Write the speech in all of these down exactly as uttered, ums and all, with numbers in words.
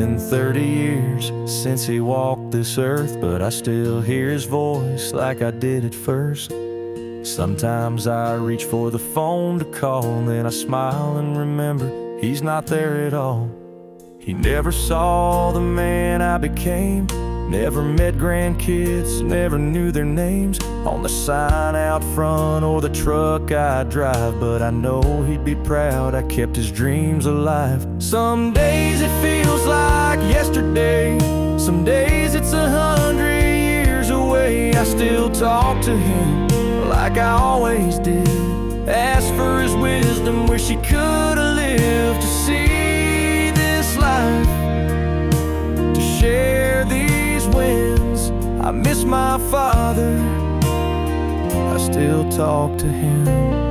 been thirty years since he walked this earth, but I still hear his voice like I did at first. Sometimes I reach for the phone to call, and then I smile and remember he's not there at all. He never saw the man I became, never met grandkids, never knew their names on the sign out front or the truck I drive, but I know he'd be proud I kept his dreams alive. Some days it feels like yesterday, some days it's a hundred years away. I still talk to him like I always did, ask for his wisdom, wish he could have lived to see this life, to share these wins. I miss my father, I still talk to him.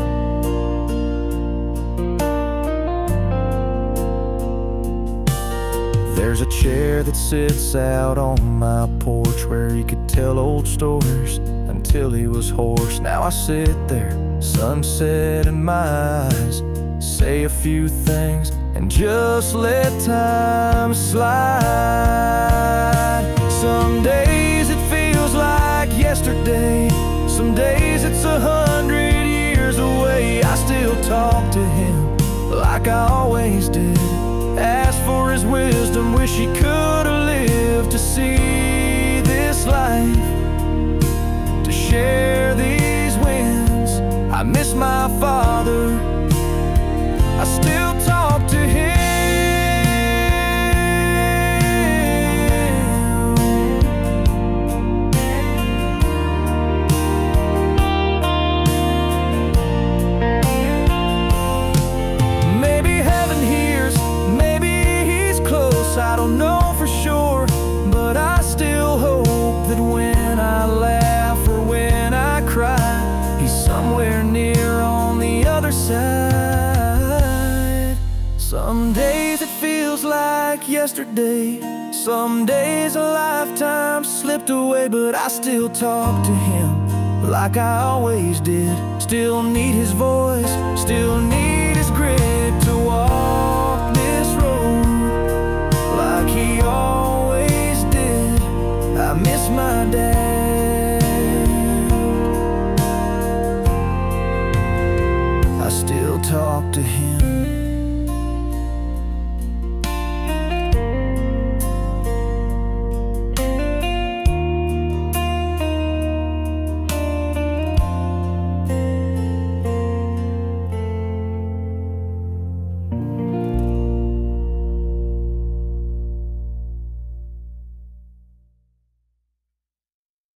There's a chair that sits out on my porch where he could tell old stories until he was hoarse. Now I sit there, sunset in my eyes, say a few things and just let time slide. Some days it feels like yesterday, some days it's a hundred years away. I still talk to him like I always did, ask for his wisdom, wish he could have lived to see this life, to share these wins. I miss my father, I still talk to him. Maybe heaven hears, maybe he's close, I don't know for sure, but I still hope that when I laugh or when I cry, he's somewhere near on the other side. Some days it feels like yesterday, some days a lifetime slipped away, but I still talk to him like I always did, still need his voice, still need his grit to walk this road like he always